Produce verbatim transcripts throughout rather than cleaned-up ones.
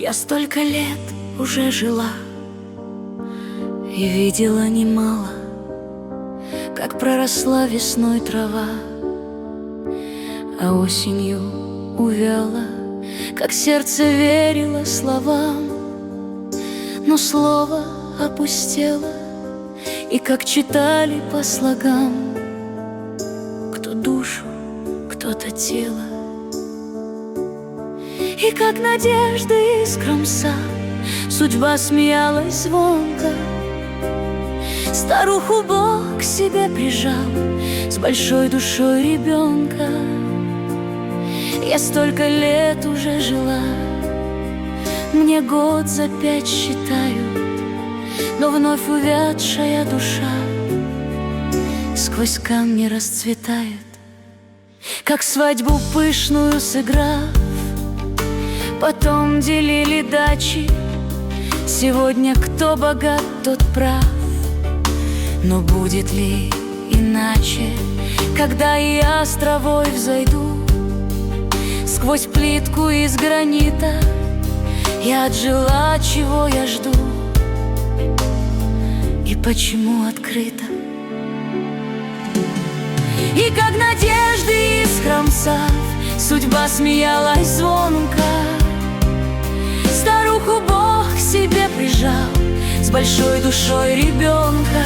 Я столько лет уже жила и видела немало, как проросла весной трава, а осенью увяла, как сердце верило словам, но слово опустело, и как читали по слогам, кто душу, кто-то тело. И как надежды искром сад судьба смеялась звонко, старуху Бог к себе прижал с большой душой ребенка. Я столько лет уже жила, мне год за пять считают, но вновь увядшая душа сквозь камни расцветает, как свадьбу пышную сыграв. Потом делили дачи, сегодня кто богат, тот прав. Но будет ли иначе, когда я с травой взойду? Сквозь плитку из гранита я отжила, чего я жду. И почему открыто? И как надежды искром сад судьба смеялась звонко, старуху Бог к себе прижал с большой душой ребенка.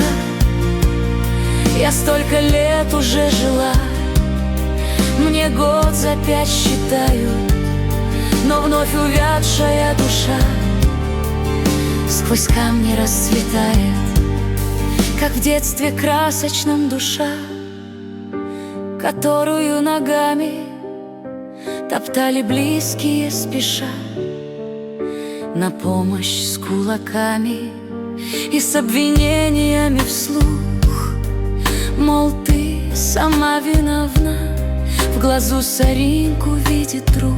Я столько лет уже жила, мне год за пять считают, но вновь увядшая душа сквозь камни расцветает, как в детстве красочном душа, которую ногами топтали близкие спеша, на помощь с кулаками и с обвинениями вслух. Мол, ты сама виновна, в глазу соринку видит друг,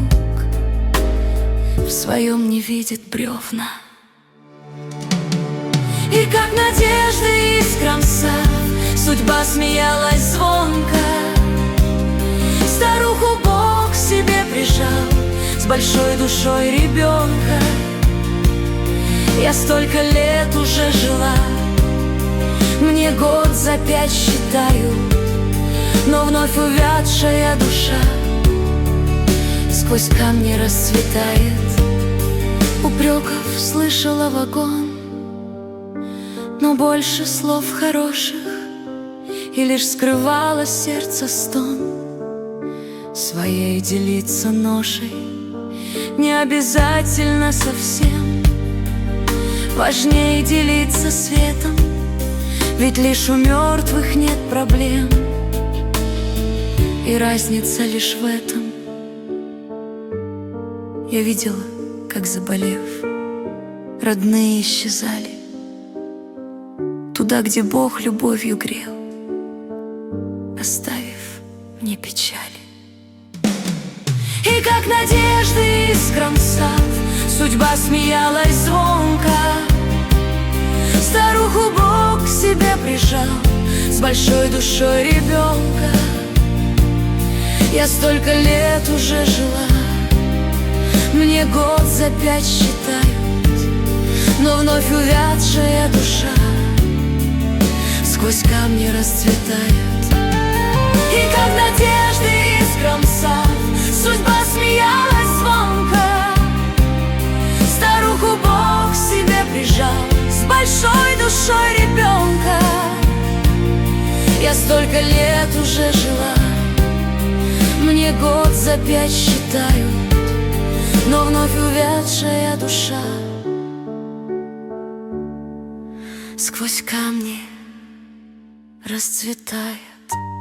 в своем не видит бревна. И как надежды искром сад судьба смеялась звонко, старуху Бог к себе прижал с большой душой ребенка. Я столько лет уже жила, мне год за пять считаю, но вновь увядшая душа сквозь камни расцветает. Упреков слышала вагон, но больше слов хороших, и лишь скрывало сердце стон. Своей делиться ношей не обязательно совсем, важнее делиться светом, ведь лишь у мертвых нет проблем. И разница лишь в этом. Я видела, как, заболев, родные исчезали туда, где Бог любовью грел, оставив мне печали. И как надежды искром сад судьба смеялась звонко, старуху Бог к себе прижал с большой душой ребенка. Я столько лет уже жила, мне год за пять считают, но вновь увядшая душа сквозь камни расцветает. И как надежды искром сад судьба смеялась звонко, старуху Бог к себе прижал с большой душой ребенка. Я столько лет уже жила, мне год за пять считают, но вновь увядшая душа сквозь камни расцветает.